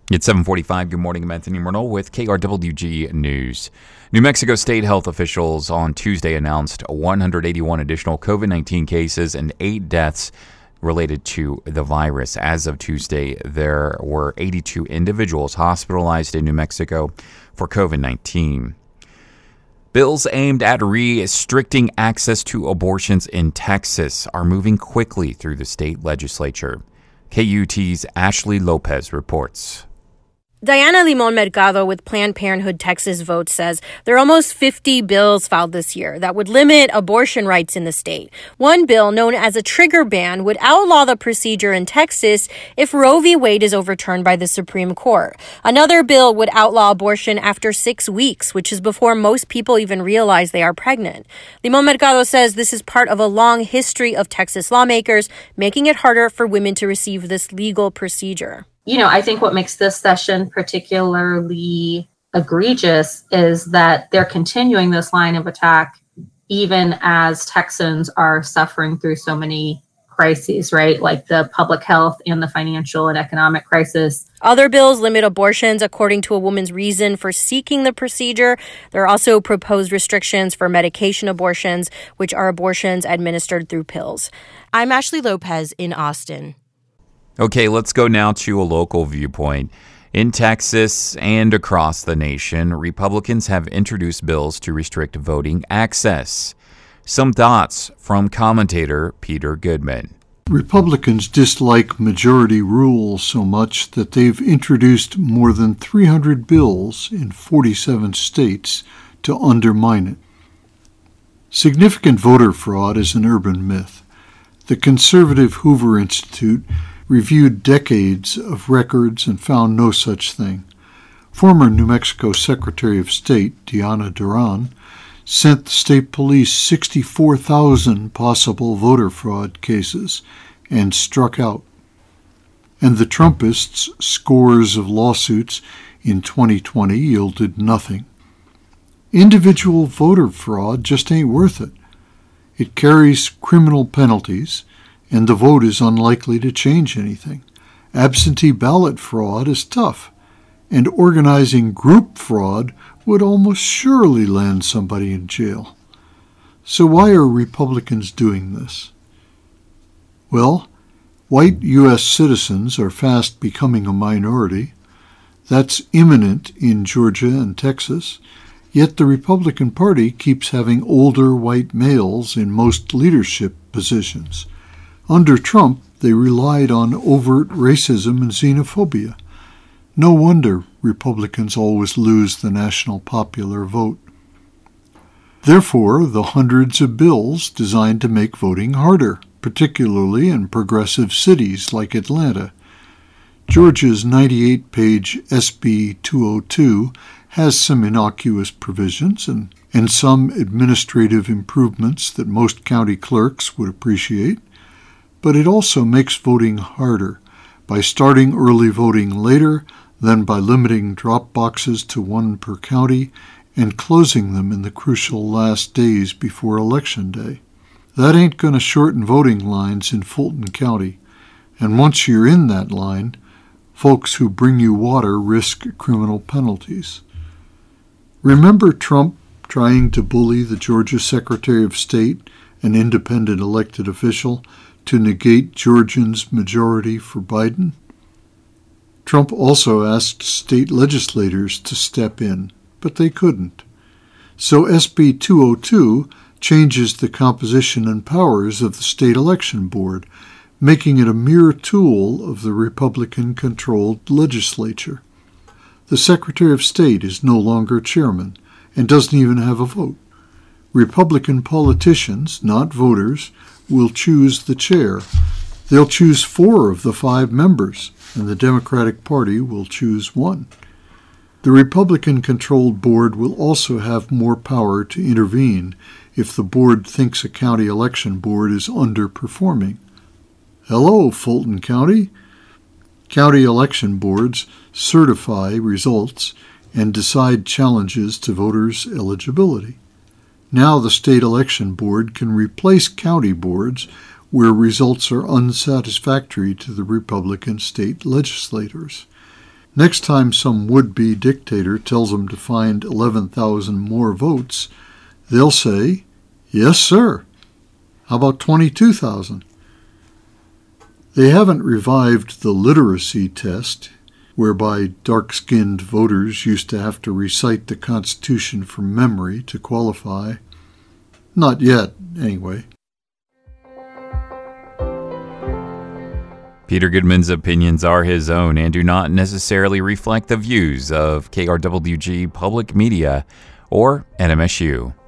It's 7:45. Good morning. I'm Anthony Murnau with KRWG News. New Mexico state health officials on Tuesday announced 181 additional COVID-19 cases and 8 deaths related to the virus. As of Tuesday, there were 82 individuals hospitalized in New Mexico for COVID-19. Bills aimed at restricting access to abortions in Texas are moving quickly through the state legislature. KUT's Ashley Lopez reports. Diana Limon Mercado with Planned Parenthood Texas Vote says there are almost 50 bills filed this year that would limit abortion rights in the state. One bill, known as a trigger ban, would outlaw the procedure in Texas if Roe v. Wade is overturned by the Supreme Court. Another bill would outlaw abortion after 6 weeks, which is before most people even realize they are pregnant. Limon Mercado says this is part of a long history of Texas lawmakers making it harder for women to receive this legal procedure. I think what makes this session particularly egregious is that they're continuing this line of attack even as Texans are suffering through so many crises, right? Like the public health and the financial and economic crisis. Other bills limit abortions according to a woman's reason for seeking the procedure. There are also proposed restrictions for medication abortions, which are abortions administered through pills. I'm Ashley Lopez in Austin. Okay, let's go now to a local viewpoint. In Texas and across the nation, Republicans have introduced bills to restrict voting access. Some thoughts from commentator Peter Goodman. Republicans dislike majority rule so much that they've introduced more than 300 bills in 47 states to undermine it. Significant voter fraud is an urban myth. The conservative Hoover Institute reviewed decades of records and found no such thing. Former New Mexico Secretary of State Diana Duran sent the state police 64,000 possible voter fraud cases and struck out. And the Trumpists' scores of lawsuits in 2020 yielded nothing. Individual voter fraud just ain't worth it. It carries criminal penalties, and the vote is unlikely to change anything. Absentee ballot fraud is tough, and organizing group fraud would almost surely land somebody in jail. So why are Republicans doing this? Well, white U.S. citizens are fast becoming a minority. That's imminent in Georgia and Texas, yet the Republican Party keeps having older white males in most leadership positions. Under Trump, they relied on overt racism and xenophobia. No wonder Republicans always lose the national popular vote. Therefore, the hundreds of bills designed to make voting harder, particularly in progressive cities like Atlanta. Georgia's 98-page SB 202 has some innocuous provisions and some administrative improvements that most county clerks would appreciate. But it also makes voting harder by starting early voting later, then by limiting drop boxes to 1 per county and closing them in the crucial last days before Election Day. That ain't going to shorten voting lines in Fulton County, and once you're in that line, folks who bring you water risk criminal penalties. Remember Trump trying to bully the Georgia Secretary of State, an independent elected official, to negate Georgians' majority for Biden? Trump also asked state legislators to step in, but they couldn't. So SB 202 changes the composition and powers of the state election board, making it a mere tool of the Republican-controlled legislature. The Secretary of State is no longer chairman and doesn't even have a vote. Republican politicians, not voters, will choose the chair. They'll choose 4 of the 5 members, and the Democratic Party will choose 1. The Republican-controlled board will also have more power to intervene if the board thinks a county election board is underperforming. Hello, Fulton County. County election boards certify results and decide challenges to voters' eligibility. Now the state election board can replace county boards where results are unsatisfactory to the Republican state legislators. Next time some would-be dictator tells them to find 11,000 more votes, they'll say, "Yes, sir. How about 22,000? They haven't revived the literacy test, whereby dark-skinned voters used to have to recite the Constitution from memory to qualify. Not yet, anyway." Peter Goodman's opinions are his own and do not necessarily reflect the views of KRWG Public Media or NMSU.